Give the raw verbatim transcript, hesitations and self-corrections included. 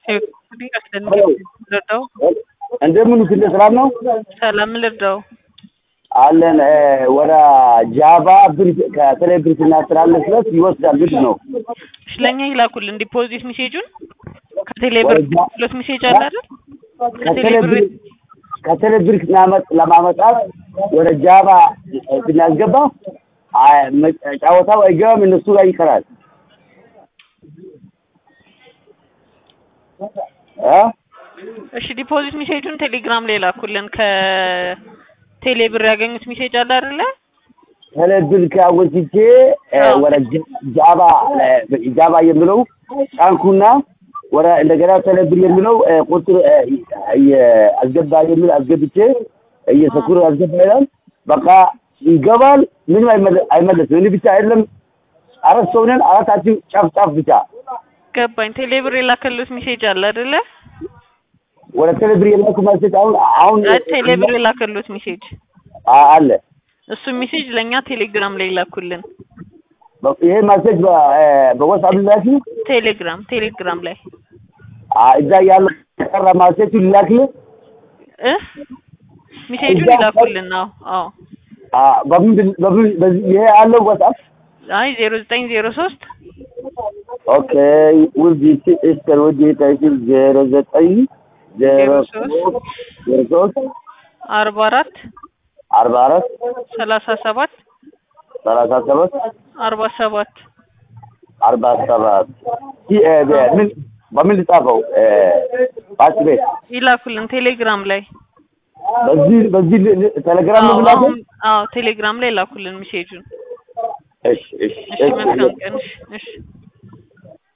እንግዲህ አስደንቅ ልርዳው እንደምን ሁሉ ሰላም ነው? ሰላም ልርዳው አለን ወራ ጃቫ ብር ከቴሌብር እናስተላልፍለት ይወስዳል ልጅ ነው። ስለኛ ይላኩልን ዲፖዚት ሜሴጁን ከቴሌብር ሎት ሜሴጅ አለ አይደል? ከቴሌብር ከቴሌብር ለማመጥ ለማመጣት ወደ ጃቫ ብናስገባ ጫወታው አይገባም እነሱ ጋር ይቀራል። አ እሺ ዲፖዚት ሜሴጁን ቴሌግራም ላይ ላኩልን ከቴሌብር ያገኙት ሜሴጅ አለ አይደል? ቴሌብር ካወጥቼ ወደ ጃቫ ጃቫ የሚለው ጫንኩና ወደ እንደገና ቴሌብር የሚለው ቁጥር አስገባ የሚል አስገብቼ እየሰኩር አስገባይላል በቃ ይገባል ምንም አይመለስም እኔ ብቻ አይደለም አራት ሰው ነን አራታችን ጫፍ ጫፍ ብቻ ገባኝ ቴሌብር የላከሉት ሜሴጅ አለ አይደል? ወደ ቴሌብር የላኩ ሜሴጅ አሁን አሁን ቴሌብር የላከሉት ሜሴጅ አለ እሱ ሜሴጅ ለኛ ቴሌግራም ላይ ላኩልን ይሄ ሜሴጅ በዋትስአፕ ላይ ቴሌግራም ቴሌግራም ላይ እዛ ያለ ቀረ ሜሴጅ ላክልህ እ ሜሴጁን ላኩልን ነው አዎ አ በምን በምን ይሄ አለው ዋትስአፕ አይ ዜሮ ዘጠኝ ዜሮ ሶስት ኦኬ ውድ ኢስተር ውድ ታይትል ዜሮ ዘጠኝ ዜሮ ሶስት አርባ አራት አርባ አራት ሰላሳ ሰባት ሰላሳ ሰባት አርባ ሰባት አርባ ሰባት ምን በምን ልጻፈው ፓስቤ ይላኩልን ቴሌግራም ላይ በዚህ በዚህ ቴሌግራም ነው ብላችሁ አዎ ቴሌግራም ላይ ላኩልን ሜሴጁን እሺ እሺ እሺ መልካም ቀን እሺ